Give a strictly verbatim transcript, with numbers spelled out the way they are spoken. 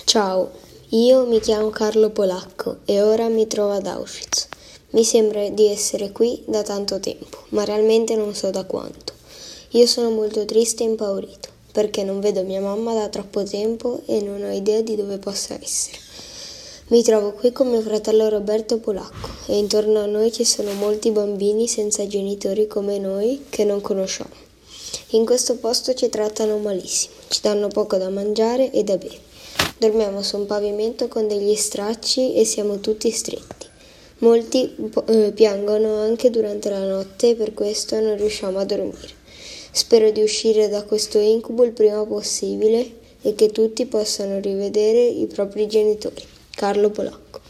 Ciao, io mi chiamo Carlo Polacco e ora mi trovo ad Auschwitz. Mi sembra di essere qui da tanto tempo, ma realmente non so da quanto. Io sono molto triste e impaurito, perché non vedo mia mamma da troppo tempo e non ho idea di dove possa essere. Mi trovo qui con mio fratello Roberto Polacco e intorno a noi ci sono molti bambini senza genitori come noi che non conosciamo. In questo posto ci trattano malissimo, ci danno poco da mangiare e da bere. Dormiamo su un pavimento con degli stracci e siamo tutti stretti. Molti eh, piangono anche durante la notte e per questo non riusciamo a dormire. Spero di uscire da questo incubo il prima possibile e che tutti possano rivedere i propri genitori. Carlo Polacco.